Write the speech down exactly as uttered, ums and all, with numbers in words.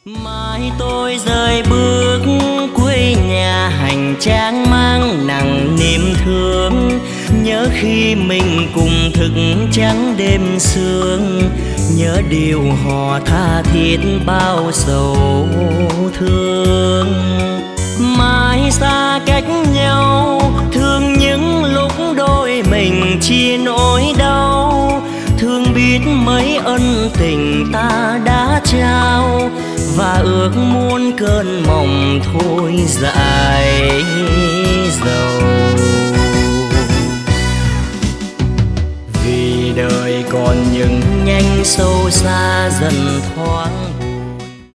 Mai tôi rời bước quê nhà, hành trang mang nặng niềm thương. Nhớ khi mình cùng thức trắng đêm sương, nhớ điều họ tha thiết bao sầu thương. Mai xa cách nhau, thương những lúc đôi mình chia nỗi đau. Thương biết mấy ân tình ta đã trao, và ước muốn cơn mộng thôi dài dầu. Vì đời còn những nhanh sâu xa dần thoáng,